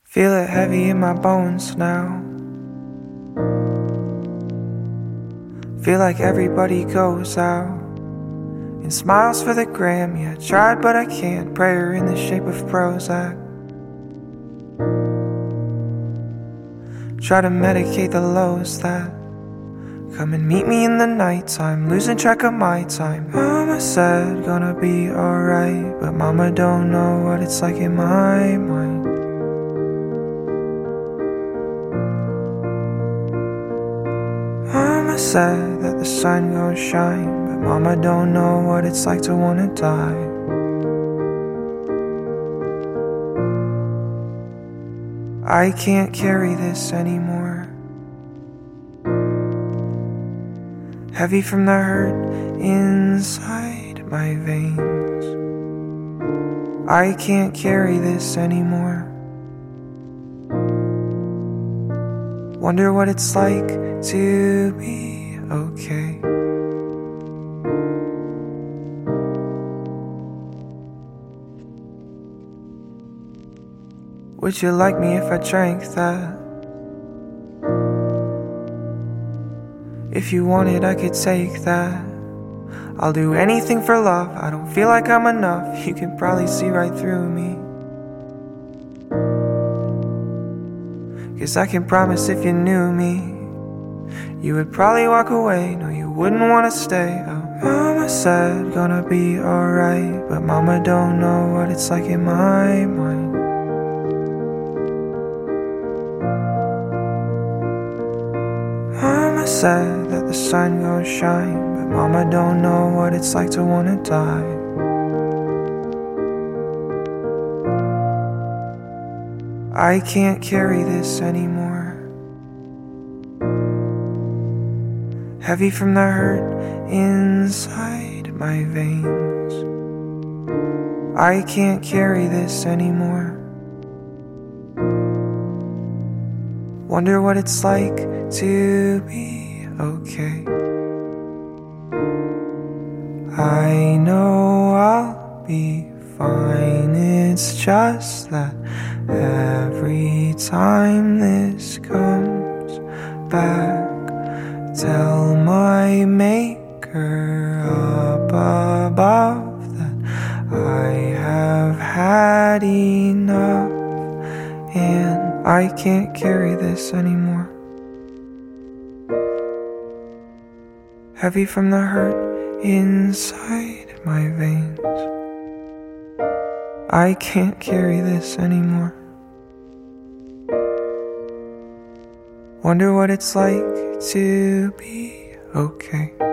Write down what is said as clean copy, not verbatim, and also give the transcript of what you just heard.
Feel it heavy in my bones now. Feel like everybody goes out and smiles for the gram. Yeah, I tried but I can't. Prayer in the shape of Prozac. Try to medicate the lows that come and meet me in the nighttime, losing track of my time. Mama said gonna be alright, but mama don't know what it's like in my mind. Mama said that the sun gon' shine, but mama don't know what it's like to wanna die. I can't carry this anymore. Heavy from the hurt inside my veins. I can't carry this anymore. Wonder what it's like to be okay. Would you like me if I drank that? If you want it, I could take that. I'll do anything for love. I don't feel like I'm enough. You can probably see right through me. 'Cause I can promise if you knew me, you would probably walk away. No, you wouldn't wanna stay. Oh, mama said gonna be alright, but mama don't know what it's like in my mind. Mama said that the sun gon' shine, but mama don't know what it's like to wanna die. I can't carry this anymore. Heavy from the hurt inside my veins. I can't carry this anymore. Wonder what it's like to be okay. I know I'll be fine. It's just that every time this comes back, tell my maker up above that I have had enough, and I can't carry this anymore. Heavy from the hurt inside my veins. I can't carry this anymore. Wonder what it's like to be okay.